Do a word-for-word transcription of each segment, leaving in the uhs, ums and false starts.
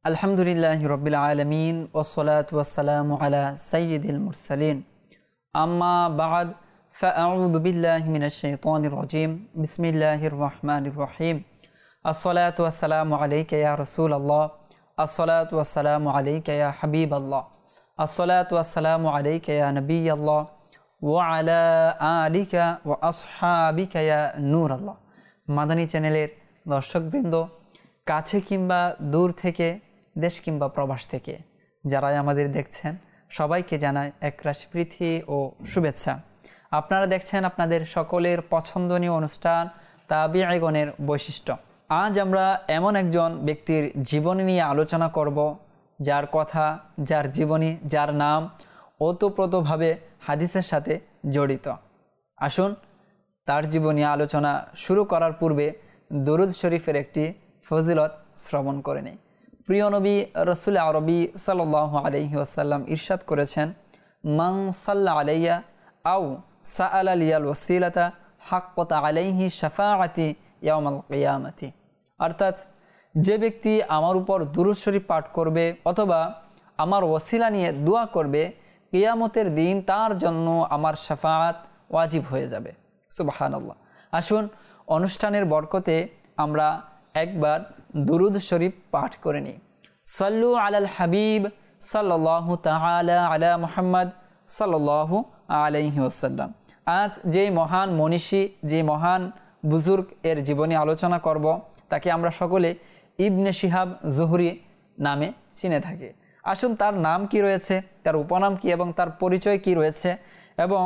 আলহামদুলিল্লাহি রাব্বিল আলামিন ওয়াসসালাতু ওয়াসসালামু আলা সাইয়্যিদিল মুরসালিন আম্মা বা'দ ফাআউযু বিল্লাহি মিনাশ শাইতানির রাজীম বিসমিল্লাহির রাহমানির রহিম আসসালাতু ওয়াসসালামু আলাইকা ইয়া রাসূলুল্লাহ আসসালাতু ওয়াসসালামু আলাইকা ইয়া হাবিবাল্লাহ আসসালাতু ওয়াসসালামু আলাইকা ইয়া নবিয়াল্লাহ ওয়া আলা আলিকা ওয়া আসহাবিকা ইয়া নূরাল্লাহ। মাদানী চ্যানেলের দর্শকবৃন্দ, কাছে কিংবা দূর থেকে, দেশ কিংবা প্রবাস থেকে যারাই আমাদের দেখছেন, সবাইকে জানাই একরাশি প্রীতি ও শুভেচ্ছা। আপনারা দেখছেন আপনাদের সকলের পছন্দনীয় অনুষ্ঠান তাবিঈগণের বৈশিষ্ট্য। আজ আমরা এমন একজন ব্যক্তির জীবনী নিয়ে আলোচনা করব, যার কথা, যার জীবনী, যার নাম ওতপ্রোতভাবে হাদিসের সাথে জড়িত। আসুন তার জীবনী আলোচনা শুরু করার পূর্বে দরুদ শরীফের একটি ফজিলত শ্রবণ করে নেই। প্রিয় নবী রাসূল আরবি সাল্লাল্লাহু আলাইহি ওয়াসাল্লাম ইরশাদ করেছেন, মান সাল্লা আলাইয়া আও সাআলা লিয়াল ওয়াসিলাতা হাক্কাত আলাইহি শাফাআতি ইয়াউমাল কিয়ামাতি। অর্থাৎ যে ব্যক্তি আমার উপর দুরূদ শরীফ পাঠ করবে অথবা আমার ওয়াসিলা নিয়ে দোয়া করবে, কিয়ামতের দিন তার জন্য আমার শাফাআত ওয়াজিব হয়ে যাবে। সুবহানাল্লাহ। আসুন অনুষ্ঠানের বরকতে আমরা একবার দুরূদ শরীফ পাঠ করে নিই। সাল্লু আলাল হাবিব সাল্লাল্লাহু তাআলা আলা মুহাম্মদ সাল্লাল্লাহু আলাইহি ওয়াসাল্লাম। আজ যেই মহান মনীষী, যে মহান বুজুর্গ এর জীবনী আলোচনা করব, তাকে আমরা সকলে ইবনে শিহাব জুহরি নামে চিনে থাকি। আসুন তার নাম কি রয়েছে, তার উপনাম কি এবং তার পরিচয় কি রয়েছে এবং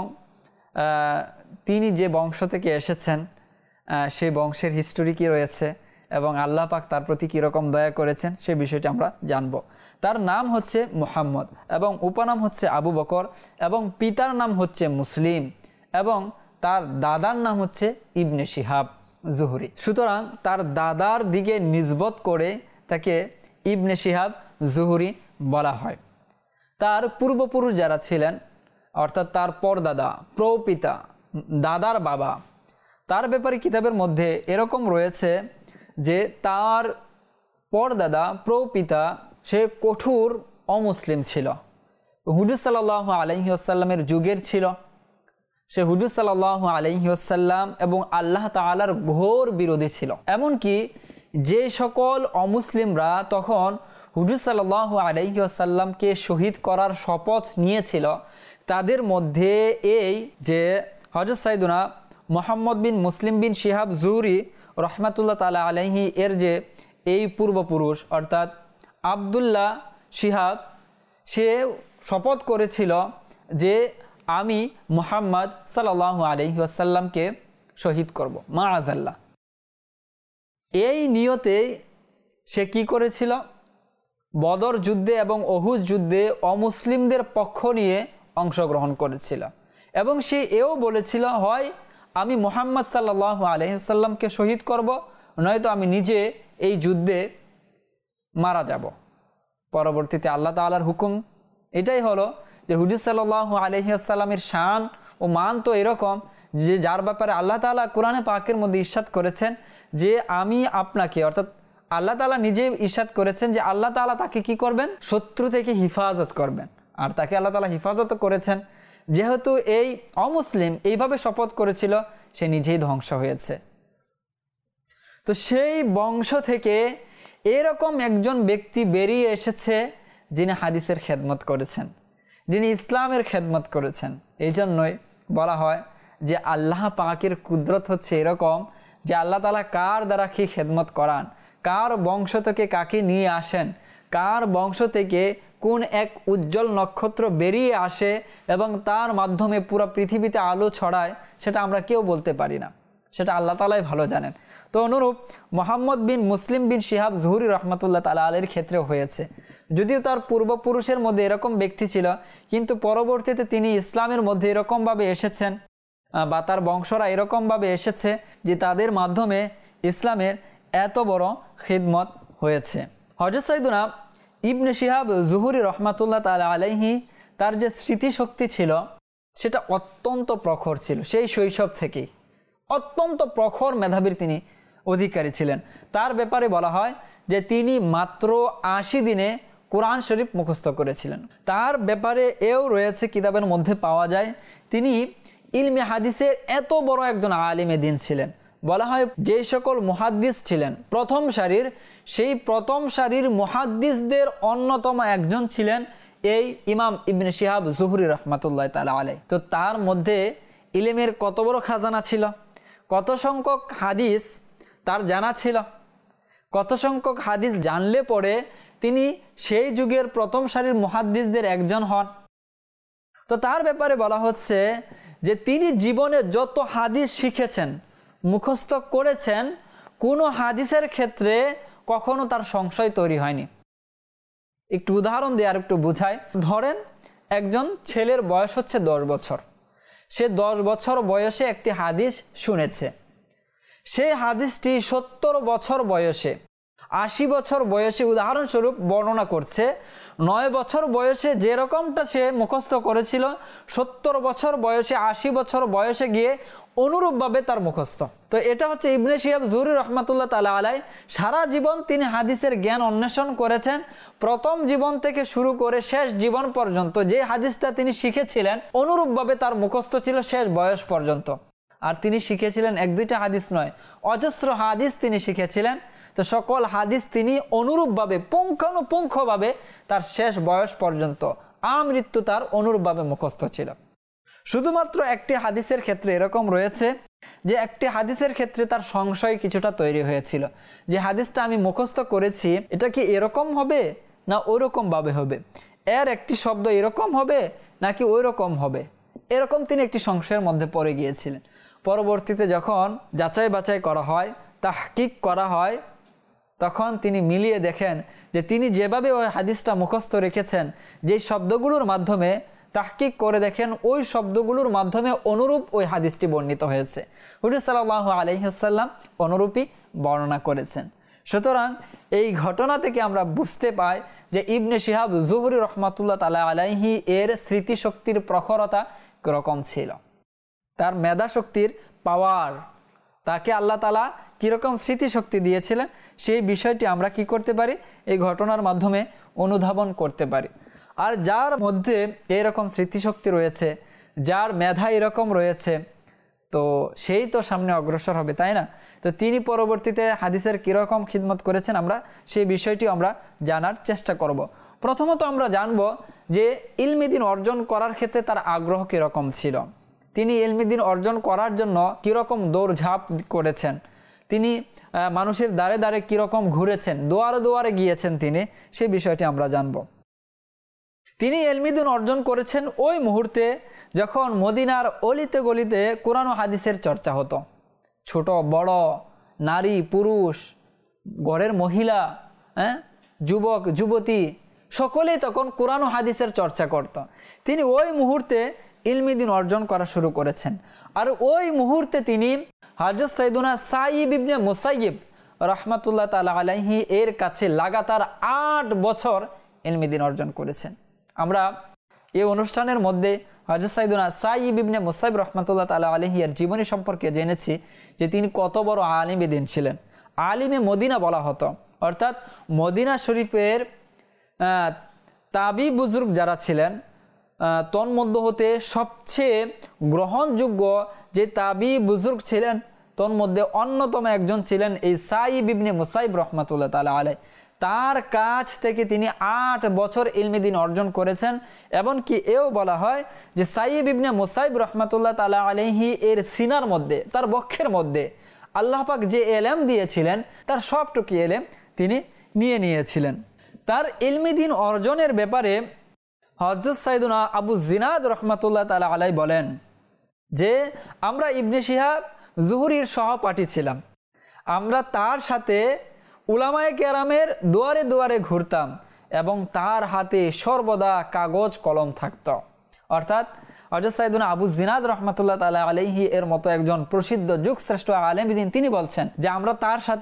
তিনি যে বংশ থেকে এসেছেন সেই বংশের হিস্টোরি কি রয়েছে এবং আল্লাহ পাক তার প্রতি কীরকম দয়া করেছেন সে বিষয়টি আমরা জানব। তার নাম হচ্ছে মুহাম্মদ এবং উপনাম হচ্ছে আবু বকর এবং পিতার নাম হচ্ছে মুসলিম এবং তার দাদার নাম হচ্ছে ইবনে শিহাব জুহরি। সুতরাং তার দাদার দিকে নিসবত করে তাকে ইবনে শিহাব জুহরি বলা হয়। তার পূর্বপুরুষ যারা ছিলেন, অর্থাৎ তার পরদাদা, প্রপিতা, দাদার বাবা, তার ব্যাপারে কিতাবের মধ্যে এরকম রয়েছে যে তার পরদাদা, প্রপিতা সে কঠোর অমুসলিম ছিল, হুজুর সাল্লাল্লাহু আলাইহি ওয়াসাল্লামের যুগের ছিল। সে হুজুর সাল্লাল্লাহু আলাইহি ওয়াসাল্লাম এবং আল্লাহ তাআলার ঘোর বিরোধী ছিল। এমনকি যে সকল অমুসলিমরা তখন হুজুর সাল্লাল্লাহু আলাইহি ওয়াসাল্লামকে শহীদ করার শপথ নিয়েছিল, তাদের মধ্যে এই যে হযরত সাইয়্যিদুনা Muhammad bin Muslim bin Shihab Zuhri রহমাতুল্লাহ তাআলা আলাইহি এর যে এই পূর্বপুরুষ অর্থাৎ আবদুল্লাহ শিহাব, সে শপথ করেছিল যে আমি মুহাম্মদ সাল্লাল্লাহু আলাইহি ওয়াসাল্লামকে শহীদ করব মাআযাল্লাহ। এই নিয়তে সে কি করেছিল, বদর যুদ্ধে এবং উহুদ যুদ্ধে অমুসলিমদের পক্ষ নিয়ে অংশগ্রহণ করেছিল এবং সে এও বলেছিল, হয় আমি মুহাম্মদ সাল্লাল্লাহু আলাইহি ওয়াসাল্লামকে শহীদ করব, নয়তো আমি নিজে এই যুদ্ধে মারা যাব। পরবর্তীতে আল্লাহ তাআলার হুকুম এটাই হলো যে হুজুর সাল্লাল্লাহু আলাইহি ওয়াসাল্লামের শান ও মান তো এরকম যে যার ব্যাপারে আল্লাহ তাআলা কোরআনে পাকের মধ্যে ইরশাদ করেছেন যে আমি আপনাকে, অর্থাৎ আল্লাহ তাআলা নিজে ইরশাদ করেছেন যে আল্লাহ তাআলা তাকে কি করবেন, শত্রু থেকে হিফাজত করবেন। আর তাকে আল্লাহ তাআলা হিফাজত করেছেন। যেহেতু এই অমুসলিম এইভাবে শপথ করেছিল, সে নিজেই ধ্বংস হয়েছে। তো সেই বংশ থেকে এরকম একজন ব্যক্তি বেরিয়ে এসেছে যিনি হাদিসের খেদমত করেছেন, যিনি ইসলামের খেদমত করেছেন। এই জন্যই বলা হয় যে আল্লাহ পাকের কুদরত হচ্ছে এরকম যে আল্লাহ তাআলা কার দ্বারা কি খেদমত করান, কার বংশ থেকে কাকে নিয়ে আসেন, কার বংশ থেকে কোন এক উজ্জ্বল নক্ষত্র বেরিয়ে আসে এবং তার মাধ্যমে পুরো পৃথিবীতে আলো ছড়ায়, সেটা আমরা কেউ বলতে পারি না, সেটা আল্লাহ তাআলাই ভালো জানেন। তো অনুরূপ Muhammad bin Muslim bin Shihab Zuhri রহমাতুল্লাহ তাআলা আলাইহির ক্ষেত্রেও হয়েছে। যদিও তার পূর্বপুরুষের মধ্যে এরকম ব্যক্তি ছিল, কিন্তু পরবর্তীতে তিনি ইসলামের মধ্যে এরকমভাবে এসেছেন বা তার বংশরা এরকমভাবে এসেছে যে তাদের মাধ্যমে ইসলামের এত বড় খিদমত হয়েছে। হযরত সাইয়্যিদুনা ইবনে শিহাব জুহরি রহমাতুল্লাহ তাআলা আলাইহি তার যে স্মৃতিশক্তি ছিল সেটা অত্যন্ত প্রখর ছিল। সেই শৈশব থেকেই অত্যন্ত প্রখর মেধাবীর তিনি অধিকারী ছিলেন। তার ব্যাপারে বলা হয় যে তিনি মাত্র আশি দিনে কোরআন শরীফ মুখস্থ করেছিলেন। তার ব্যাপারে এও রয়েছে কিতাবের মধ্যে পাওয়া যায়, তিনি ইলমে হাদিসের এত বড় একজন আলিমে দ্বীন ছিলেন। বলা হয় যে সকল মুহাদ্দিস ছিলেন প্রথম সারির, সেই প্রথম সারির মুহাদ্দিসদের অন্যতম একজন ছিলেন এই ইমাম ইবনে শিহাব জুহরি রহমাতুল্লাহ তাআলা আলাইহি। তো তার মধ্যে ইলমের কত বড় খাজানা ছিল, কত সংখ্যক হাদিস তার জানা ছিল, কত সংখ্যক হাদিস জানলে পরে তিনি সেই যুগের প্রথম সারির মুহাদ্দিসদের একজন হন। তো তার ব্যাপারে বলা হচ্ছে যে তিনি জীবনে যত হাদিস শিখেছেন, মুখস্থ করেছেন, কোনো হাদিসের ক্ষেত্রে কখনো তার সংশয় তৈরি হয়নি। একটু উদাহরণ দিয়ে আর একটু বুঝাই। ধরেন একজন ছেলের বয়স হচ্ছে দশ বছর, সে দশ বছর বয়সে একটি হাদিস শুনেছে, সেই হাদিসটি সত্তর বছর বয়সে, আশি বছর বয়সে উদাহরণস্বরূপ বর্ণনা করছে। নয় বছর বয়সে যেরকমটা সে মুখস্থ করেছিল, সত্তর বছর বয়সে, আশি বছর বয়সে গিয়ে অনুরূপভাবে তার মুখস্থ। তো এটা হচ্ছে ইবনে শিহাব জুহরি রহমাতুল্লাহ তাআলা আলাইহি। সারা জীবন তিনি হাদিসের জ্ঞান অন্বেষণ করেছেন। প্রথম জীবন থেকে শুরু করে শেষ জীবন পর্যন্ত যে হাদিসটা তিনি শিখেছিলেন অনুরূপভাবে তার মুখস্থ ছিল শেষ বয়স পর্যন্ত। আর তিনি শিখেছিলেন এক দুইটা হাদিস নয়, অজস্র হাদিস তিনি শিখেছিলেন। তো সকল হাদিস তিনি অনুরূপভাবে পুঙ্খানুপুঙ্খভাবে তার শেষ বয়স পর্যন্ত আমৃত্যু তার অনুরূপভাবে মুখস্থ ছিল। শুধুমাত্র একটি হাদিসের ক্ষেত্রে এরকম রয়েছে যে একটি হাদিসের ক্ষেত্রে তার সংশয় কিছুটা তৈরি হয়েছিল, যে হাদিসটা আমি মুখস্থ করেছি এটা কি এরকম হবে না ওইরকম ভাবে হবে, এর একটি শব্দ এরকম হবে নাকি ওই রকম হবে, এরকম তিনি একটি সংশয়ের মধ্যে পড়ে গিয়েছিলেন। পরবর্তীতে যখন যাচাই বাছাই করা হয়, তাহকিক করা হয়, তখন তিনি মিলিয়ে দেখেন যে তিনি যেভাবে ওই হাদিসটা মুখস্থ রেখেছেন, যেই শব্দগুলোর মাধ্যমে তাহকিক করে দেখেন ওই শব্দগুলোর মাধ্যমে অনুরূপ ওই হাদিসটি বর্ণিত হয়েছে। হুজুর সাল্লাল্লাহু আলাইহি ওয়াসাল্লাম অনুরূপই বর্ণনা করেছেন। সুতরাং এই ঘটনা থেকে আমরা বুঝতে পাই যে ইবনে শিহাব জুহরি রহমাতুল্লাহ তাআলা আলাইহি এর স্মৃতিশক্তির প্রখরতা কিরকম ছিল, তার মেধা শক্তির পাওয়ার, তাকে আল্লাহ তাআলা কীরকম স্মৃতিশক্তি দিয়েছিলেন সেই বিষয়টি আমরা কি করতে পারি, এই ঘটনার মাধ্যমে অনুধাবন করতে পারি। আর যার মধ্যে এরকম স্মৃতিশক্তি রয়েছে, যার মেধা এরকম রয়েছে, তো সেই তো সামনে অগ্রসর হবে, তাই না? তো তিনি পরবর্তীতে হাদিসের কীরকম খিদমত করেছেন আমরা সেই বিষয়টি আমরা জানার চেষ্টা করব। প্রথমত আমরা জানব যে ইলমে দ্বীন অর্জন করার ক্ষেত্রে তার আগ্রহ কীরকম ছিল, তিনি ইলমে দ্বীন অর্জন করার জন্য কীরকম দৌড়ঝাঁপ করেছেন, তিনি মানুষের দ্বারে দ্বারে কীরকম ঘুরেছেন, দুয়ারে দুয়ারে গিয়েছেন তিনি, সেই বিষয়টি আমরা জানব। তিনি ইলমে দ্বীন অর্জন করেছেন ওই মুহূর্তে যখন মদিনার অলিতে গলিতে কোরআন ও হাদিসের চর্চা হতো। ছোট বড়, নারী পুরুষ, ঘরের মহিলা, হ্যাঁ, যুবক যুবতী সকলেই তখন কোরআন ও হাদিসের চর্চা করত। তিনি ওই মুহূর্তে ইলমে দ্বীন অর্জন করা শুরু করেছেন। আর ওই মুহূর্তে তিনি হযরত সাইয়্যিদুনা সাঈব ইবনে মুসাইয়্যিব রাহমাতুল্লাহ তাআলা আলাইহি এর কাছে লাগাতার আট বছর ইলমে দ্বীন অর্জন করেছেন। আমরা এই অনুষ্ঠানের মধ্যে হযরত সাইয়্যিদুনা সাঈব ইবনে মুসাইয়্যিব রাহমাতুল্লাহ তাআলা আলাইহি এর জীবনী সম্পর্কে জেনেছি যে তিনি কত বড় আলিমে দ্বীন ছিলেন। আলিমে মদিনা বলা হতো, অর্থাৎ মদিনা শরীফের তাবি বুজুর্গ যারা ছিলেন তন্মধ্য হতে সবচেয়ে গ্রহণযোগ্য যে তাবি বুজুর্গ ছিলেন তন্মধ্যে অন্যতম একজন ছিলেন এই সাঈব ইবনে মুসাইয়্যিব রাহমাতুল্লাহ তাআলা আলাইহি। তার কাছ থেকে তিনি আট বছর ইলমে দ্বীন অর্জন করেছেন। এমনকি এও বলা হয় যে সাঈব ইবনে মুসাইয়্যিব রাহমাতুল্লাহ তাআলা আলাইহি এর সিনার মধ্যে, তার বক্ষের মধ্যে আল্লাহ পাক যে এলেম দিয়েছিলেন তার সবটুকু এলেম তিনি নিয়ে নিয়েছিলেন। তার ইলমে দ্বীন অর্জনের ব্যাপারে হযরত সাইয়্যিদুনা আবু জিনাদ রাহমাতুল্লাহ তাআলা আলাইহি বলেন যে আমরা ইবনে শিহাব জুহরির সহপাঠী ছিলাম, আমরা তার সাথে উলামায়ে কেরামের দুয়ারে দুয়ারে ঘুরতাম এবং তার হাতে সর্বদা কাগজ কলম থাকত। অর্থাৎ হযরত সাইয়্যিদুনা আবু জিনাদ রাহমাতুল্লাহ তাআলা আলাইহি এর মতো একজন প্রসিদ্ধ যুগ শ্রেষ্ঠ আলেম দ্বীন তিনি বলছেন যে আমরা তার সাথে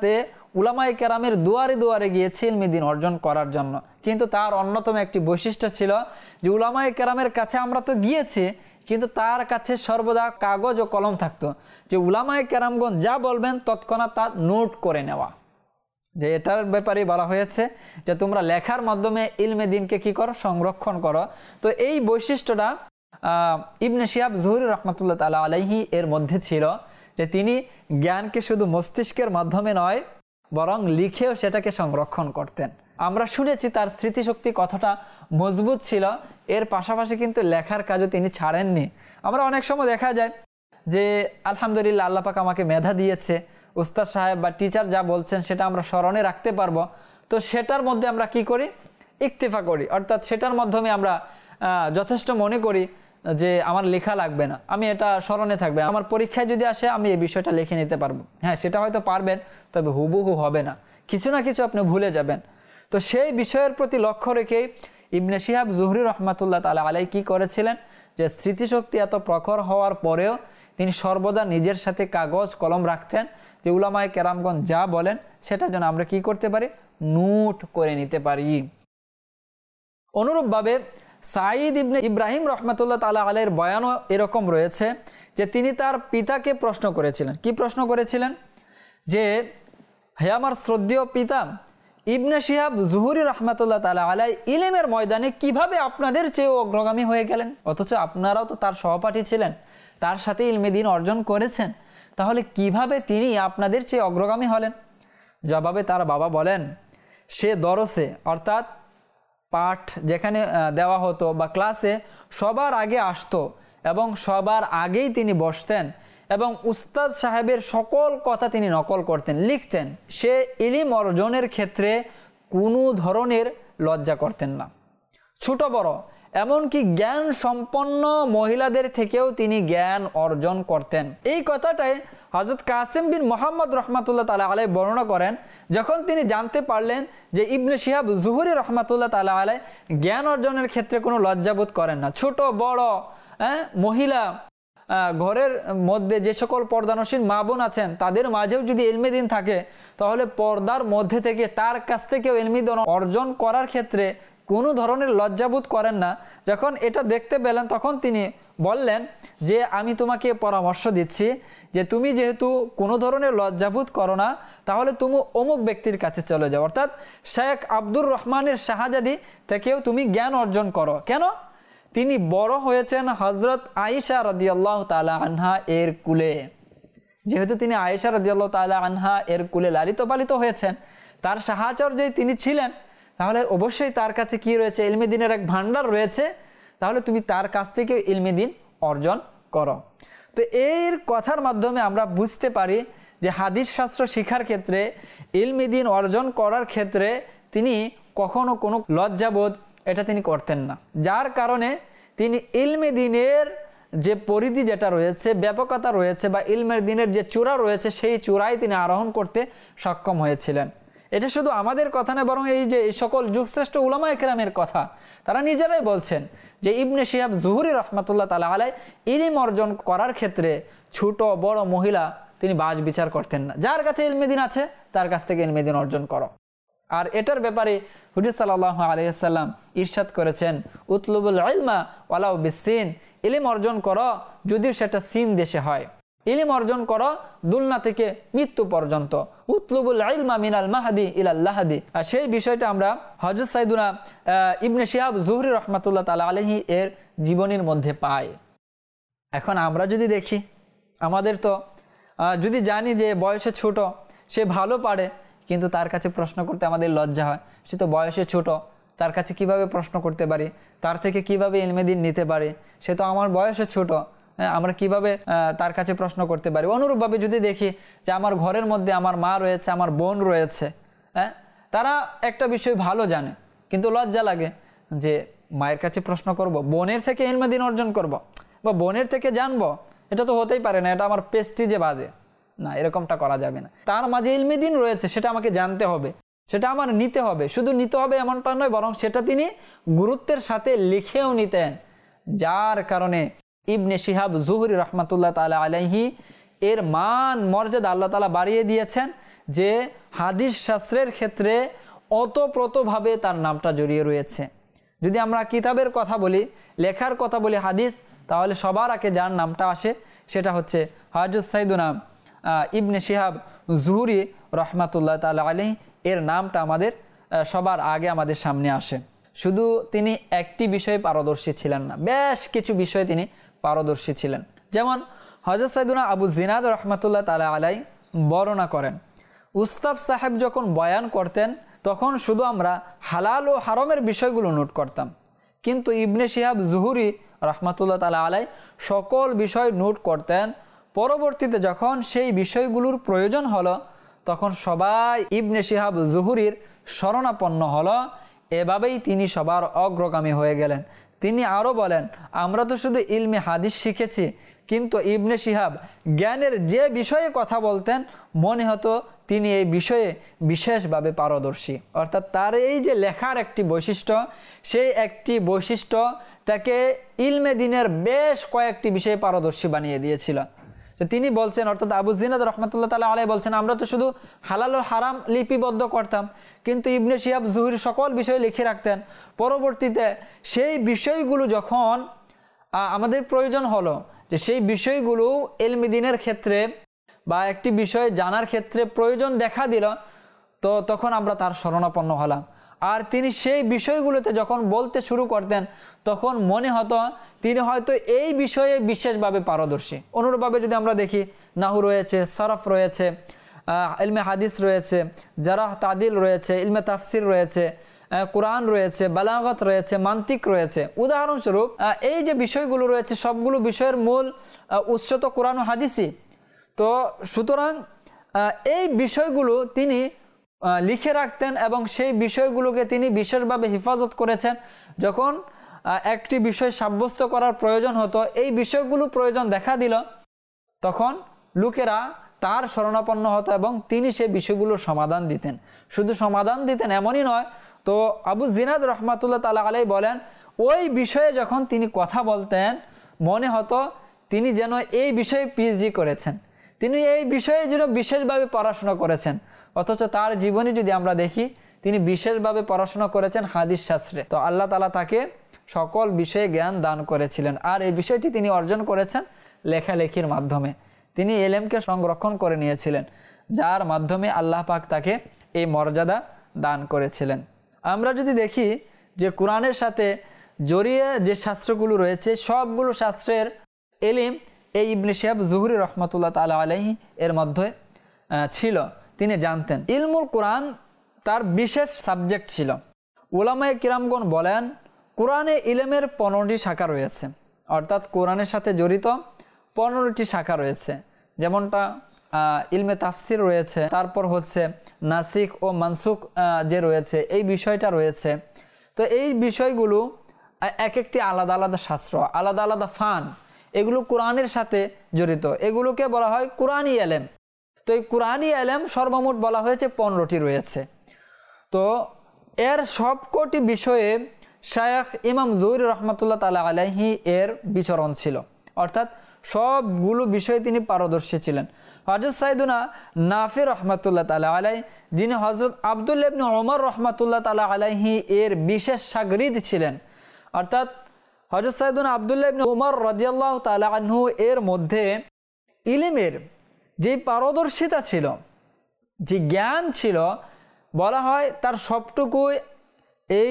উলামায়ে কেরামের দুয়ারে দুয়ারে গিয়েছে ইলমি দিন অর্জন করার জন্য, কিন্তু তার অন্যতম একটি বৈশিষ্ট্য ছিল যে উলামায়ে কেরামের কাছে আমরা তো গিয়েছি, কিন্তু তার কাছে সর্বদা কাগজ ও কলম থাকতো, যে উলামায়ে কেরামগণ যা বলবেন তৎক্ষণাৎ তা নোট করে নেওয়া। যে এটার ব্যাপারে বলা হয়েছে যে তোমরা লেখার মাধ্যমে ইলমে দিনকে কি করো, সংরক্ষণ করো। তো এই বৈশিষ্ট্যটা ইবনে শিহাব জুহরি রহমাতুল্লাহ তাআলা আলাইহি এর মধ্যে ছিল, যে তিনি জ্ঞানকে শুধু মস্তিষ্কের মাধ্যমে নয় বরং লিখেও সেটাকে সংরক্ষণ করতেন। আমরা শুনেছি তার স্মৃতিশক্তি কতটা মজবুত ছিল, এর পাশাপাশি কিন্তু লেখার কাজও তিনি ছাড়েননি। আমরা অনেক সময় দেখা যায় যে আলহামদুলিল্লাহ আল্লাহ পাক আমাকে মেধা দিয়েছে, উস্তাদ সাহেব বা টিচার যা বলছেন সেটা আমরা স্মরণে রাখতে পারবো, তো সেটার মধ্যে আমরা কি করি, ইক্তেফা করি, অর্থাৎ সেটার মাধ্যমে আমরা যথেষ্ট মনে করি যে আমার লেখা লাগবে না, আমি এটা স্মরণে থাকবে, আমার পরীক্ষায় যদি আসে আমি এই বিষয়টা লিখে নিতে পারবো। হ্যাঁ, সেটা হয়তো পারবেন, তবে হুবহু হবে না, কিছু না কিছু আপনি ভুলে যাবেন। তো সেই বিষয়ের প্রতি লক্ষ্য রেখে ইবনে শিহাব জুহরি রহমাতুল্লাহ তাআলা আলাইহি কি করেছিলেন, যে স্মৃতিশক্তি এত প্রখর হওয়ার পরেও তিনি সর্বদা নিজের সাথে কাগজ কলম রাখতেন, যে উলামায়ে কেরামগণ যা বলেন সেটা যেন আমরা কি করতে পারি, নোট করে নিতে পারি। অনুরূপভাবে সাঈদ ইবনে ইব্রাহিম রহমাতুল্লাহ তাআলা আলাইহির বয়ানও এরকম রয়েছে, যে তিনি তার পিতাকে প্রশ্ন করেছিলেন। কি প্রশ্ন করেছিলেন, যে হে আমার শ্রদ্ধেয় পিতা, ইবনে শিহাব জুহরি রহমাতুল্লাহ তাআলা আলাইহি ইলমের ময়দানে কিভাবে আপনাদের চেয়ে অগ্রগামী হয়ে গেলেন, অথচ আপনারাও তো তার সহপাঠী ছিলেন, তার সাথে ইলমে দিন অর্জন করেছেন, তাহলে কিভাবে তিনি আপনাদের চেয়ে অগ্রগামী হলেন? জবাবে তার বাবা বলেন, সে দরসে অর্থাৎ পাঠ যেখানে দেওয়া হতো বা ক্লাসে সবার আগে আসতো এবং সবার আগেই তিনি বসতেন এবং উস্তাদ সাহেবের সকল কথা তিনি নকল করতেন, লিখতেন। সে ইলম অর্জনের ক্ষেত্রে কোনো ধরনের লজ্জা করতেন না, ছোট বড় এমনকি জ্ঞান সম্পন্ন মহিলাদের থেকেও তিনি জ্ঞান অর্জন করতেন। এই কথাটাই হযরত কাসিম বিন মুহাম্মদ রহমাতুল্লাহ তাআলা আলাইহি বর্ণনা করেন, যখন তিনি জানতে পারলেন যে ইবনে শিহাব জুহরি রহমাতুল্লাহ তাআলা আলাইহি জ্ঞান অর্জনের ক্ষেত্রে কোনো লজ্জাবোধ করেন না, ছোট বড় হ্যাঁ মহিলা, ঘরের মধ্যে যে সকল পর্দানশীল মা বোন আছেন তাদের মাঝেও যদি ইলমে দিন থাকে, তাহলে পর্দার মধ্যে থেকে তার কাছ থেকেও ইলমি দিন অর্জন করার ক্ষেত্রে কোনো ধরনের লজ্জাবোধ করেন না। যখন এটা দেখতে পেলেন তখন তিনি বললেন যে আমি তোমাকে পরামর্শ দিচ্ছি যে তুমি যেহেতু কোনো ধরনের লজ্জাবোধ করো না, তাহলে তুমি অমুক ব্যক্তির কাছে চলে যাও, অর্থাৎ শেখ আব্দুর রহমানের শাহজাদি থেকেও তুমি জ্ঞান অর্জন করো। কেন? তিনি বড় হয়েছেন হজরত আয়েশা রাদিয়াল্লাহু তাআলা আনহা এর কুলে। যেহেতু তিনি আয়েশা রাদিয়াল্লাহু তাআলা আনহা এর কুলে লালিত পালিত হয়েছেন, তার সাহাচর্যে তিনি ছিলেন, তাহলে অবশ্যই তার কাছে কি রয়েছে, ইলমে দিনের এক ভান্ডার রয়েছে, তাহলে তুমি তার কাছ থেকে ইলমে দিন অর্জন করো। তো এর কথার মাধ্যমে আমরা বুঝতে পারি যে হাদিস শাস্ত্র শিক্ষার ক্ষেত্রে ইলমে দিন অর্জন করার ক্ষেত্রে তিনি কখনো কোনো লজ্জাবোধ এটা তিনি করতেন না, যার কারণে তিনি ইলমে দিনের যে পরিধি যেটা রয়েছে, ব্যাপকতা রয়েছে বা ইলমের দিনের যে চূড়া রয়েছে সেই চূড়ায় তিনি আরোহণ করতে সক্ষম হয়েছিলেন। এটা শুধু আমাদের কথা না, বরং এই যে সকল যুগশ্রেষ্ঠ উলামায়ে কেরামের কথা, তারা নিজেরাই বলছেন যে ইবনে শিহাব জুহরি রহমাতুল্লাহ তাআলা আলাইহি ইলম অর্জন করার ক্ষেত্রে ছোট বড় মহিলা তিনি বাজ বিচার করতেন না, যার কাছে ইলমে দিন আছে তার কাছ থেকে ইলমে দিন অর্জন করো। আর এটার ব্যাপারে হুজুর সাল্লাল্লাহু আলাইহি ওয়াসাল্লাম ইরশাদ করেছেন, উতলুবুল ইলমা ওয়ালাউ বিসসিন, ইলম অর্জন করো যদিও সেটা সিন দেশে হয়, ইলম অর্জন করো দুলনা থেকে মৃত্যু পর্যন্ত, উতলুবুল ইলমা মিনাল মাহদি ইলাল লাহদি। আর সেই বিষয়টা আমরা হযরত সাইয়্যিদুনা ইবনে শিহাব জুহরি রাহমাতুল্লাহ তাআলা আলাইহি এর জীবনীর মধ্যে পাই। এখন আমরা যদি দেখি, আমাদের তো যদি জানি যে বয়সে ছোট, সে ভালো পারে, কিন্তু তার কাছে প্রশ্ন করতে আমাদের লজ্জা হয়, সে তো বয়সে ছোট, তার কাছে কিভাবে প্রশ্ন করতে পারি, তার থেকে কিভাবে ইলমে দিন নিতে পারি, সে তো আমার বয়সে ছোট, হ্যাঁ আমরা কিভাবে তার কাছে প্রশ্ন করতে পারি। অনুরূপভাবে যদি দেখি যে আমার ঘরের মধ্যে আমার মা রয়েছে, আমার বোন রয়েছে, হ্যাঁ তারা একটা বিষয় ভালো জানে, কিন্তু লজ্জা লাগে যে মায়ের কাছে প্রশ্ন করব, বোনের থেকে ইলমে দিন অর্জন করব বা বোনের থেকে জানবো, এটা তো হতেই পারে না, এটা আমার প্রেস্টিজে বাজে না, এরকমটা করা যাবে না। তার মাঝে ইলমে দিন রয়েছে, সেটা আমাকে জানতে হবে, সেটা আমার নিতে হবে, শুধু নিতে হবে এমনটা নয়, বরং সেটা তিনি গুরুত্বের সাথে লিখেও নিতেন, যার কারণে ইবনে শিহাব জুহরি রহমাতুল্লাহ তাআলা আলাইহি এর মান মর্যাদা আল্লাহ তাআলা বাড়িয়ে দিয়েছেন, যে হাদিস শাস্ত্রের ক্ষেত্রে ওতপ্রোতভাবে তার নামটা জড়িয়ে রয়েছে। যদি আমরা কিতাবের কথা বলি, লেখার কথা বলি হাদিস, তাহলে সবার আগে যার নামটা আসে সেটা হচ্ছে হযরত সাইয়্যিদুনা ইবনে শিহাব জুহরি রহমাতুল্লাহ তাআলা আলাইহি। এর নামটা আমাদের সবার আগে আমাদের সামনে আসে। শুধু তিনি একটি বিষয়ে পারদর্শী ছিলেন না, বেশ কিছু বিষয়ে তিনি পারদর্শী ছিলেন। যেমন হযরত সাইয়্যিদুনা আবু জিনাদ রহমাতুল্লাহ তাআলা আলাইহি বর্ণনা করেন, উস্তাদ সাহেব যখন বয়ান করতেন তখন শুধু আমরা হালাল ও হারামের বিষয়গুলো নোট করতাম, কিন্তু ইবনে শিহাব জুহরি রহমাতুল্লাহ তাআলা আলাইহি সকল বিষয় নোট করতেন। পরবর্তীতে যখন সেই বিষয়গুলোর প্রয়োজন হলো তখন সবাই ইবনে শিহাব জুহরির শরণাপন্ন হলো। এভাবেই তিনি সবার অগ্রগামী হয়ে গেলেন। তিনি আরও বলেন, আমরা তো শুধু ইলমে হাদিস শিখেছি, কিন্তু ইবনে শিহাব জ্ঞানের যে বিষয়ে কথা বলতেন মনে হতো তিনি এই বিষয়ে বিশেষভাবে পারদর্শী। অর্থাৎ তার এই যে লেখার একটি বৈশিষ্ট্য, সেই একটি বৈশিষ্ট্য তাকে ইলমে দিনের বেশ কয়েকটি বিষয়ে পারদর্শী বানিয়ে দিয়েছিল। তো তিনি বলছেন, অর্থাৎ আবু জিনাদ রহমাতুল্লাহ তাআলা আলাইহি বলছেন, আমরা তো শুধু হালাল ও হারাম লিপিবদ্ধ করতাম, কিন্তু ইবনে শিহাব জুহরি সকল বিষয় লিখে রাখতেন। পরবর্তীতে সেই বিষয়গুলো যখন আমাদের প্রয়োজন হলো, যে সেই বিষয়গুলো ইলমে দ্বীনের ক্ষেত্রে বা একটি বিষয় জানার ক্ষেত্রে প্রয়োজন দেখা দিল, তো তখন আমরা তার শরণাপন্ন হলাম। আর তিনি সেই বিষয়গুলোতে যখন বলতে শুরু করতেন তখন মনে হতো তিনি হয়তো এই বিষয়ে বিশেষভাবে পারদর্শী। অনুরূপভাবে যদি আমরা দেখি, নাহু রয়েছে, সরফ রয়েছে, ইলমে হাদিস রয়েছে, জারাহ তাদিল রয়েছে, ইলমে তাফসির রয়েছে, কোরআন রয়েছে, বালাগত রয়েছে, মান্তিক রয়েছে। উদাহরণস্বরূপ এই যে বিষয়গুলো রয়েছে সবগুলো বিষয়ের মূল উৎস তো কোরআন ও হাদিসই। তো সুতরাং এই বিষয়গুলো তিনি লিখে রাখতেন এবং সেই বিষয়গুলোকে তিনি বিশেষভাবে হেফাজত করেছেন। যখন একটি বিষয় সাব্যস্ত করার প্রয়োজন হতো, এই বিষয়গুলো প্রয়োজন দেখা দিল, তখন লোকেরা তার শরণাপন্ন হতো এবং তিনি সেই বিষয়গুলোর সমাধান দিতেন। শুধু সমাধান দিতেন এমনই নয়, তো আবু জিনাদ রহমাতুল্লাহ তাআলা আলাইহি বলেন, ওই বিষয়ে যখন তিনি কথা বলতেন মনে হতো তিনি যেন এই বিষয়ে পিএইচডি করেছেন, তিনি এই বিষয়ে যেন বিশেষভাবে পড়াশোনা করেছেন। অথচ তার জীবনী যদি আমরা দেখি, তিনি বিশেষভাবে পড়াশোনা করেছেন হাদিস শাস্ত্রে। তো আল্লাহ তাআলা তাকে সকল বিষয়ে জ্ঞান দান করেছিলেন, আর এই বিষয়টি তিনি অর্জন করেছেন লেখালেখির মাধ্যমে। তিনি এলেমকে সংরক্ষণ করে নিয়েছিলেন, যার মাধ্যমে আল্লাহ পাক তাকে এই মর্যাদা দান করেছিলেন। আমরা যদি দেখি যে কোরআনের সাথে জড়িয়ে যে শাস্ত্রগুলো রয়েছে সবগুলো শাস্ত্রের এলিম এই ইবনে শিহাব জুহরি রহমাতুল্লাহ তাআলা আলাইহি এর মধ্যে ছিল, তিনি জানতেন। ইলমুল কোরআন তার বিশেষ সাবজেক্ট ছিল। উলামায়ে কিরামগণ বলেন, কোরআনে ইলমের পনেরোটি শাখা রয়েছে, অর্থাৎ কোরআনের সাথে জড়িত পনেরোটি শাখা রয়েছে। যেমনটা ইলমে তাফসির রয়েছে, তারপর হচ্ছে নাসিখ ও মানসুখ যে রয়েছে এই বিষয়টা রয়েছে। তো এই বিষয়গুলো এক একটি আলাদা আলাদা শাস্ত্র, আলাদা আলাদা ফান, এগুলো কোরআনের সাথে জড়িত, এগুলোকে বলা হয় কোরআনী এলেম। তো এই কোরআনী এলেম সর্বমোট বলা হয়েছে পনেরোটি রয়েছে। তো এর সবকটি বিষয়ে শায়খ ইমাম জুহরি রহমাতুল্লাহ তাআলা আলাইহি এর বিচরণ ছিল, অর্থাৎ সবগুলো বিষয়ে তিনি পারদর্শী ছিলেন। হযরত সাইয়্যিদুনা নাফি রহমাতুল্লাহ তাআলা আলাইহি, যিনি হযরত আব্দুল্লাহ ইবনে ওমর রহমাতুল্লাহ তাআলা আলাইহি এর বিশেষ শাগরিদ ছিলেন, অর্থাৎ হযরত সাইয়্যিদুনা আব্দুল্লাহ ইবনে ওমর রাদিয়াল্লাহু তাআলা আনহু এর মধ্যে ইলমের যে পারদর্শিতা ছিল, যে জ্ঞান ছিল, বলা হয় তার সবটুকুই এই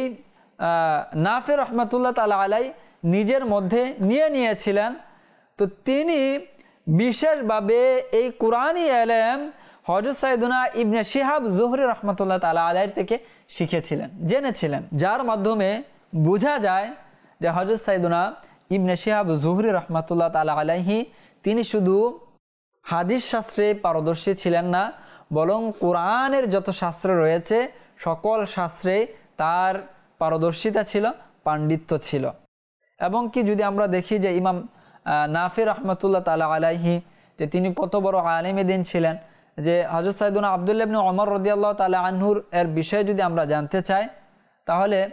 নাফি রহমাতুল্লাহ তাআলা আলাইহি নিজের মধ্যে নিয়ে নিয়েছিলেন। তো তিনি বিশেষভাবে এই কোরআনী এলেম হযরত সাইয়্যিদুনা ইবনে শিহাব জুহরি রহমাতুল্লাহ তাআলা আলাইহি থেকে শিখেছিলেন, জেনেছিলেন, যার মাধ্যমে বোঝা যায় যে হযরত সাইয়্যিদুনা ইবনে শিহাব জুহরি রহমাতুল্লাহ তাআলা আলাইহি তিনি শুধু হাদিস শাস্ত্রে পারদর্শী ছিলেন না, বরং কোরআনের যত শাস্ত্র রয়েছে সকল শাস্ত্রে তার পারদর্শিতা ছিল, পাণ্ডিত্য ছিল। এবং কি যদি আমরা দেখি যে ইমাম নাফি রহমাতুল্লাহ তাআলা আলাইহি যে তিনি কত বড় আলেম দ্বীন ছিলেন, যে হযরত সাইয়্যিদুনা আব্দুল্লাহ ইবনে ওমর রাদিয়াল্লাহু তাআলা আনহুর এর বিষয়ে যদি আমরা জানতে চাই, তাহলে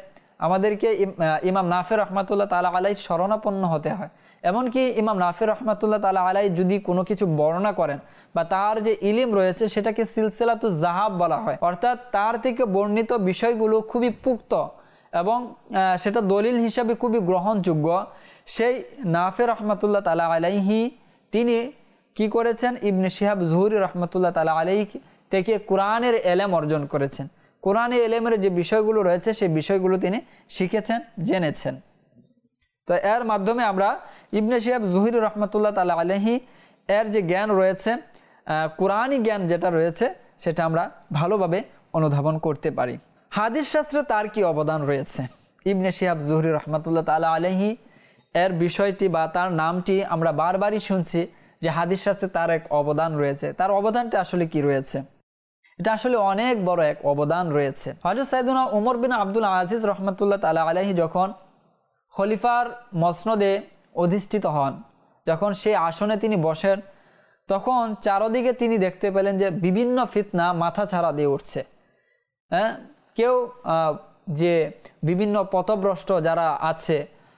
আমাদেরকে ইমাম নাফি রহমাতুল্লাহ তাআলা আলাইহি শরণাপন্ন হতে হয়। এমনকি ইমাম নাফি রহমাতুল্লাহ তাআলা আলাইহি যদি কোনো কিছু বর্ণনা করেন বা তার যে ইলম রয়েছে সেটাকে সিলসিলাতু যাহাব বলা হয়, অর্থাৎ তার থেকে বর্ণিত বিষয়গুলো খুবই পুক্ত এবং সেটা দলিল হিসাবে খুবই গ্রহণযোগ্য। সেই নাফি রহমাতুল্লাহ তাআলা আলাইহি তিনি কি করেছেন, ইবনে শিহাব জুহরি রহমাতুল্লাহ তাআলা আলাইহি থেকে কোরআনের এলেম অর্জন করেছেন। কোরআনের এলেমের যে বিষয়গুলো রয়েছে সেই বিষয়গুলো তিনি শিখেছেন, জেনেছেন। তো এর মাধ্যমে আমরা ইবনে শিহাব জুহরি রহমাতুল্লাহ তাআলা আলাইহি এর যে জ্ঞান রয়েছে, কোরআনী জ্ঞান যেটা রয়েছে, সেটা আমরা ভালোভাবে অনুধাবন করতে পারি। হাদিস শাস্ত্রে তার কি অবদান রয়েছে? ইবনে শিহাব জুহরি রহমাতুল্লাহ তাআলা আলাইহি এর বিষয়টি বা তার নামটি আমরা বারবারই শুনছি যে হাদিস শাস্ত্রে তার এক অবদান রয়েছে। তার অবদানটা আসলে কি রয়েছে? এটা আসলে অনেক বড় এক অবদান রয়েছে। হযরত সাইয়েদুনা ওমর বিন আব্দুল আজিজ রহমাতুল্লাহ তাআলা আলাইহি যখন খলিফার মসনদে অধিষ্ঠিত হন, যখন সেই আসনে তিনি বসেন, তখন চারদিকে তিনি দেখতে পেলেন যে বিভিন্ন ফিতনা মাথা ছাড়া দিয়ে উঠছে। হ্যাঁ, কেউ যে বিভিন্ন পথভ্রষ্ট যারা আছে,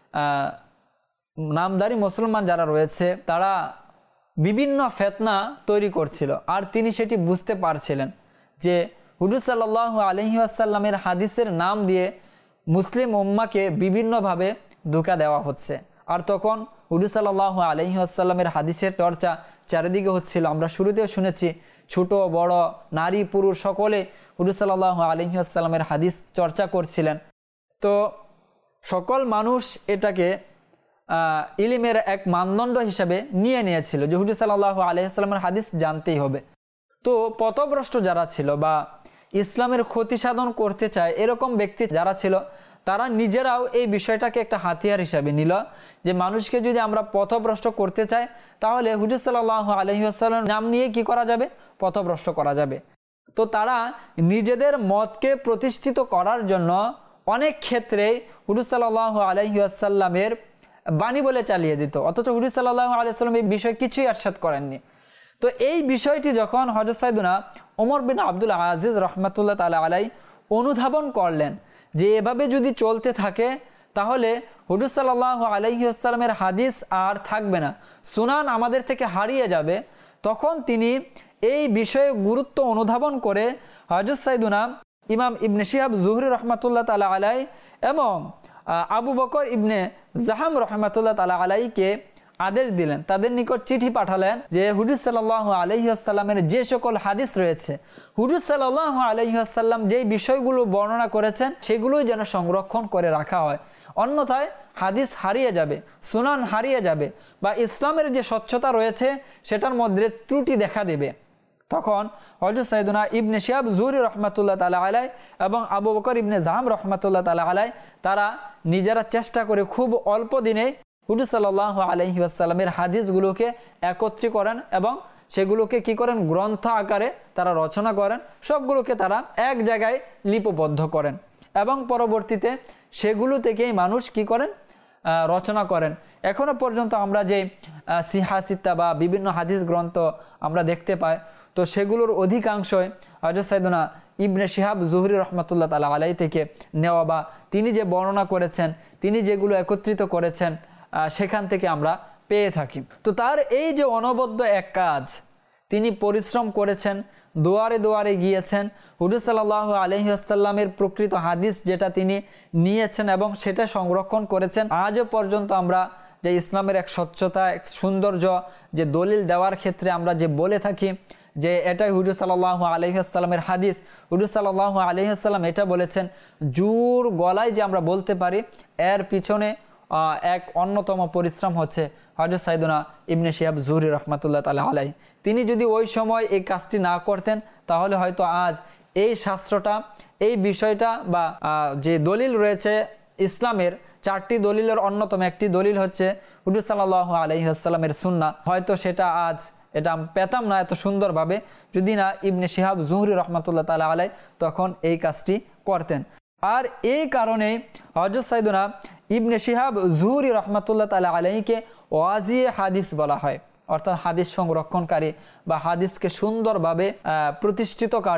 নামদারি মুসলমান যারা রয়েছে, তারা বিভিন্ন ফিতনা তৈরি করছিল, আর তিনি সেটি বুঝতে পারছিলেন যে হুজুর সাল্লাল্লাহু আলাইহি ওয়াসাল্লামের হাদিসের নাম দিয়ে মুসলিম উম্মাকে বিভিন্নভাবে ধোঁকা দেওয়া হচ্ছে। আর তখন হুজুর সাল্লাল্লাহু আলাইহি ওয়াসাল্লামের হাদিসের চর্চা চারিদিকে হচ্ছিল। আমরা শুরুতেও শুনেছি, ছোট বড় নারী পুরুষ সকলে হুজুর সাল্লাল্লাহু আলাইহি ওয়াসাল্লামের হাদিস চর্চা করছিলেন। তো সকল মানুষ এটাকে ইলমের এক মানদণ্ড হিসাবে নিয়ে নিয়েছিল যে হুজুর সাল্লাল্লাহু আলাইহি ওয়াসাল্লামের হাদিস জানতেই হবে। তো পথভ্রষ্ট যারা ছিল বা ইসলামের ক্ষতি সাধন করতে চায় এরকম ব্যক্তি যারা ছিল, তারা নিজেরাও এই বিষয়টাকে একটা হাতিয়ার হিসাবে নিল যে মানুষকে যদি আমরা পথভ্রষ্ট করতে চাই তাহলে হুজুর সাল্লাল্লাহু আলাইহি ওয়াসাল্লামের নাম নিয়ে কি করা যাবে, পথভ্রষ্ট করা যাবে। তো তারা নিজেদের মতকে প্রতিষ্ঠিত করার জন্য অনেক ক্ষেত্রে হুজুর সাল্লাল্লাহু আলাইহি ওয়াসাল্লামের বাণী বলে চালিয়ে দিত, অথচ হুজুর সাল্লাল্লাহু আলাইহি ওয়াসাল্লাম এই বিষয়ে কিছুই ইরশাদ করেননি। তো এই বিষয়টি যখন হযরত সাইয়েদুনা ওমর বিন আব্দুল আজিজ রহমাতুল্লাহ তাআলা আলাইহি অনুধাবন করলেন যে এভাবে যদি চলতে থাকে তাহলে হুজুর সাল্লাল্লাহু আলাইহি ওয়াসাল্লামের হাদিস আর থাকবে না, সুনান আমাদের থেকে হারিয়ে যাবে, তখন তিনি এই বিষয়ে গুরুত্ব অনুধাবন করে হযরত সাইয়েদুনা ইমাম ইবনে শিহাব জুহরি রহমাতুল্লাহ তাআলা আলাইহি এবং আবু বকর ইবনে জাহাম রহমাতুল্লাহ তাআলা আলাইহিকে আদেশ দিলেন, তাদের নিকট চিঠি পাঠালেন যে হুজুর সাল্লাল্লাহু আলাইহি ওয়াসাল্লামের যে সকল হাদিস রয়েছে, হুজুর সাল্লাল্লাহু আলাইহি ওয়াসাল্লাম যেই বিষয়গুলো বর্ণনা করেছেন সেগুলোই যেন সংরক্ষণ করে রাখা হয়, অন্যথায় হাদিস হারিয়ে যাবে, সুনান হারিয়ে যাবে বা ইসলামের যে স্বচ্ছতা রয়েছে সেটার মধ্যে ত্রুটি দেখা দেবে। তখন হযরত সাইয়েদুনা ইবনে শিহাব জুহরি রহমাতুল্লাহ তাআলা আলাইহি এবং আবু বকর ইবনে জাহাম রহমাতুল্লাহ তাআলা আলাইহি তারা নিজেরা চেষ্টা করে খুব অল্প দিনে হুজুর সাল্লাল্লাহু আলাইহি ওয়াসাল্লামের হাদিসগুলোকে একত্রী করেন এবং সেগুলোকে কি করেন, গ্রন্থ আকারে তারা রচনা করেন, সবগুলোকে তারা এক জায়গায় লিপিবদ্ধ করেন এবং পরবর্তীতে সেগুলো থেকেই মানুষ কি করেন, রচনা করেন। এখনো পর্যন্ত আমরা যে সিহা সিত্তা বা বিভিন্ন হাদিস গ্রন্থ আমরা দেখতে পাই, তো সেগুলোর অধিকাংশই হযরত সাইয়েদুনা ইবনে শিহাব জুহরি রহমাতুল্লাহ তাআলা আলাইহি থেকে নেওয়া বা তিনি যে বর্ণনা করেছেন, তিনি যেগুলো একত্রিত করেছেন সেখান থেকে আমরা পেয়ে থাকি। তো তার এই যে অনবদ্য এক কাজ, তিনি পরিশ্রম করেছেন, দুয়ারে দুয়ারে গিয়েছেন, হুজুর সাল্লাল্লাহু আলাইহি ওয়াসাল্লামের প্রকৃত হাদিস যেটা তিনি নিয়েছেন এবং সেটা সংরক্ষণ করেছেন। আজও পর্যন্ত আমরা যে ইসলামের এক স্বচ্ছতা, এক সৌন্দর্য যে দলিল দেওয়ার ক্ষেত্রে আমরা যে বলে থাকি যে এটাই হুজুর সাল্লাল্লাহু আলাইহি ওয়াসাল্লামের হাদিস, হুজুর সাল্লাল্লাহু আলাইহি ওয়াসাল্লাম এটা বলেছেন, জোর গলায় যে আমরা বলতে পারি, এর পিছনে এক অন্যতম পরিশ্রম হচ্ছে হযরত সাইয়েদুনা ইবনে শিহাব জুহরি রহমাতুল্লাহ তাআলা আলাইহি। তিনি যদি ওই সময় এই কাজটি না করতেন তাহলে হয়তো আজ এই শাস্ত্রটা, এই বিষয়টা বা যে দলিল রয়েছে ইসলামের চারটি দলিলের অন্যতম একটি দলিল হচ্ছে হুজুর সাল্লাল্লাহু আলাইহি ওয়াসাল্লামের সুন্নাহ, হয়তো সেটা আজ এটা পেতাম না এত সুন্দরভাবে যদি না ইবনে শিহাব জুহরি রহমাতুল্লাহ তাআলা আলাইহি তখন এই কাজটি করতেন। আর এই কারণে হযরত সাইয়েদুনা ইবনে শিহাব জুহরি রহমাতুল্লাহ তাআলা আলাইহিকে ওয়াজিয়ে হাদিস বলা হয়, অর্থাৎ হাদিস সংরক্ষণকারী বা হাদিসকে সুন্দরভাবে প্রতিষ্ঠিতকারী,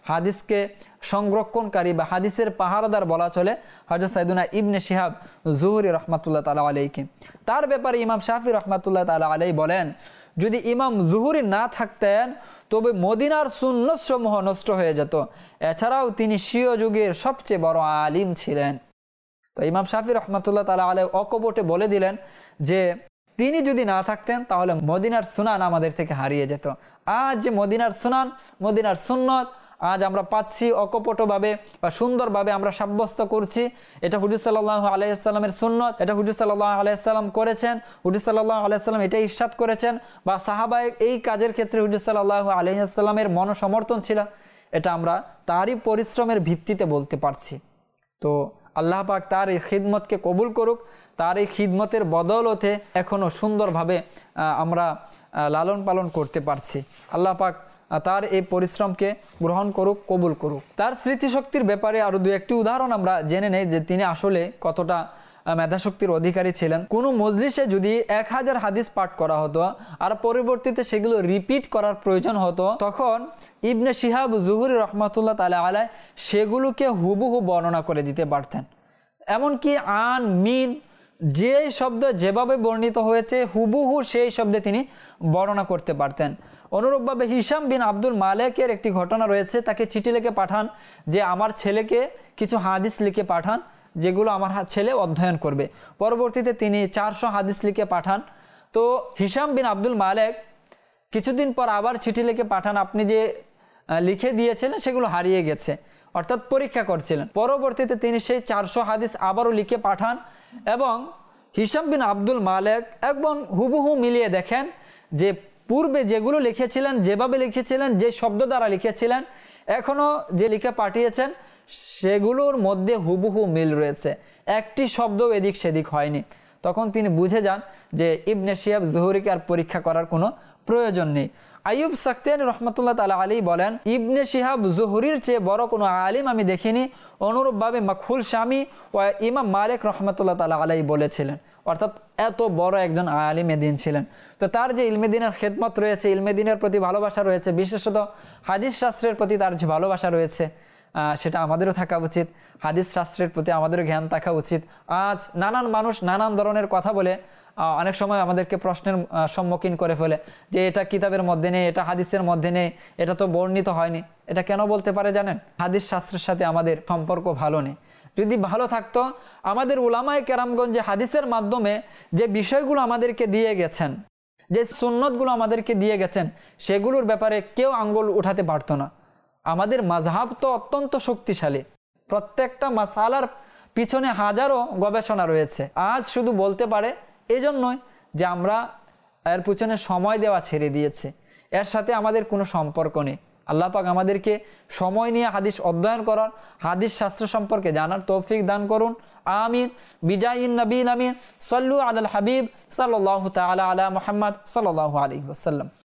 হাদিসকে সংরক্ষণকারী বা হাদিসের পাহারাদার বলা চলে হযরত সাইয়েদুনা ইবনে শিহাব জুহরি রাহমাতুল্লাহ তাআলা আলাইহি। তার ব্যাপারে ইমাম শাফি রাহমাতুল্লাহ তাআলা আলাইহি বলেন, যদি ইমাম জুহরি না থাকতেন তবে মদিনার সুন্নত সমূহ নষ্ট হয়ে যেত। এছাড়াও তিনি স্বীয় যুগের সবচেয়ে বড় আলিম ছিলেন। তো ইমাম শাফি রহমাতুল্লাহ তাআলা আলাইহি অকপটে বলে দিলেন যে তিনি যদি না থাকতেন তাহলে মদিনার সুনান আমাদের থেকে হারিয়ে যেত। আজ যে মদিনার সুনান, মদিনার সুন্নত আজ আমরা পাচ্ছি অকপটভাবে বা সুন্দরভাবে আমরা সাব্যস্ত করছি, এটা হুজুর সাল্লাল্লাহু আলাইহি ওয়াসাল্লামের সুন্নত, এটা হুজুর সাল্লাল্লাহু আলাইহি ওয়াসাল্লাম করেছেন, হুজুর সাল্লাল্লাহু আলাইহি ওয়াসাল্লাম এটাই ইরশাদ করেছেন, বা সাহাবায়ে এই কাজের ক্ষেত্রে হুজুর সাল্লাল্লাহু আলাইহি ওয়াসাল্লামের মনোসমর্থন ছিল, এটা আমরা তারই পরিশ্রমের ভিত্তিতে বলতে পারছি। তো আল্লাহ পাক তার এই খিদমতকে কবুল করুক, তার এই খিদমতের বদৌলতে এখনও সুন্দরভাবে আমরা লালন পালন করতে পারছি। আল্লাহ পাক তার এই পরিশ্রমকে গ্রহণ করুক, কবুল করুক। তার স্মৃতিশক্তির ব্যাপারে আরও দু একটি উদাহরণ আমরা জেনে নেই যে তিনি আসলে কতটা মেধাশক্তির অধিকারী ছিলেন। কোনো মজলিসে যদি এক হাজার হাদিস পাঠ করা হতো আর পরবর্তীতে সেগুলো রিপিট করার প্রয়োজন হতো, তখন ইবনে শিহাব জুহরি রহমাতুল্লাহ তাআলা আলাইহি সেগুলোকে হুবহু বর্ণনা করে দিতে পারতেন। এমনকি আন, মিন যে শব্দ যেভাবে বর্ণিত হয়েছে হুবহু সেই শব্দে তিনি বর্ণনা করতে পারতেন। অনুরূপভাবে হিশাম বিন আব্দুল মালেকের একটি ঘটনা রয়েছে, তাকে চিঠি লিখে পাঠান যে আমার ছেলেকে কিছু হাদিস লিখে পাঠান যেগুলো আমার ছেলে অধ্যয়ন করবে। পরবর্তীতে তিনি চারশো হাদিস লিখে পাঠান। তো হিশাম বিন আব্দুল মালেক কিছুদিন পর আবার চিঠি লিখে পাঠান, আপনি যে লিখে দিয়েছিলেন সেগুলো হারিয়ে গেছে, অর্থাৎ পরীক্ষা করছিলেন। পরবর্তীতে তিনি সেই চারশো হাদিস আবারও লিখে পাঠান এবং হিশাম বিন আব্দুল মালেক একদম হুবহু মিলিয়ে দেখেন যে পূর্বে যেগুলো লিখেছিলেন, যেভাবে লিখেছিলেন, যে শব্দ দ্বারা লিখেছিলেন, এখনও যে লিখে পাঠিয়েছেন সেগুলোর মধ্যে হুবহু মিল রয়েছে, একটি শব্দ এদিক সেদিক হয়নি। তখন তিনি বুঝে যান যে ইবনে শিহাব জুহরিকে আর পরীক্ষা করার কোনো প্রয়োজন নেই। আইয়ুব সাখতিয়ানী রহমতুল্লাহ তাআলা আলাইহি বলেন, ইবনে শিহাব জুহরির চেয়ে বড় কোনো আলিম আমি দেখিনি। অনুরূপভাবে মাকহুল শামী ও ইমাম মালিক রহমতুল্লাহ তাআলা আলাইহি বলেছিলেন, অর্থাৎ এত বড় একজন আলিমে দিন ছিলেন। তো তার যে ইলমে দিনের খেদমত রয়েছে, ইলমে দিনের প্রতি ভালোবাসা রয়েছে, বিশেষত হাদিস শাস্ত্রের প্রতি তার যে ভালোবাসা রয়েছে সেটা আমাদেরও থাকা উচিত। হাদিস শাস্ত্রের প্রতি আমাদেরও জ্ঞান থাকা উচিত। আজ নানান মানুষ নানান ধরনের কথা বলে অনেক সময় আমাদেরকে প্রশ্নের সম্মুখীন করে ফেলে যে এটা কিতাবের মধ্যে নেই, এটা হাদিসের মধ্যে নেই, এটা তো বর্ণিত হয়নি। এটা কেন বলতে পারে জানেন? হাদিস শাস্ত্রের সাথে আমাদের সম্পর্ক ভালো নেই। যদি ভালো থাকতো, আমাদের উলামায়ে কেরামগণ যে হাদিসের মাধ্যমে যে বিষয়গুলো আমাদেরকে দিয়ে গেছেন, যে সুন্নতগুলো আমাদেরকে দিয়ে গেছেন, সেগুলোর ব্যাপারে কেউ আঙ্গুল উঠাতে পারতো না। আমাদের মাযহাব তো অত্যন্ত শক্তিশালী, প্রত্যেকটা মাসালার পিছনে হাজারো গবেষণা রয়েছে। আজ শুধু বলতে পারে এই জন্যই যে আমরা এর পিছনে সময় দেওয়া ছেড়ে দিয়েছি, এর সাথে আমাদের কোনো সম্পর্ক নেই। আল্লাহ পাক আমাদেরকে সময় নিয়ে হাদিস অধ্যয়ন করার, হাদিস শাস্ত্র সম্পর্কে জানার তৌফিক দান করুন। আমিন। বিজাইন নবীন আমিন। সাল্লু আলাল হাবিব সাল্লাল্লাহু তাআলা আলা মুহাম্মদ সাল্লাল্লাহু আলাইহি ওয়াসাল্লাম।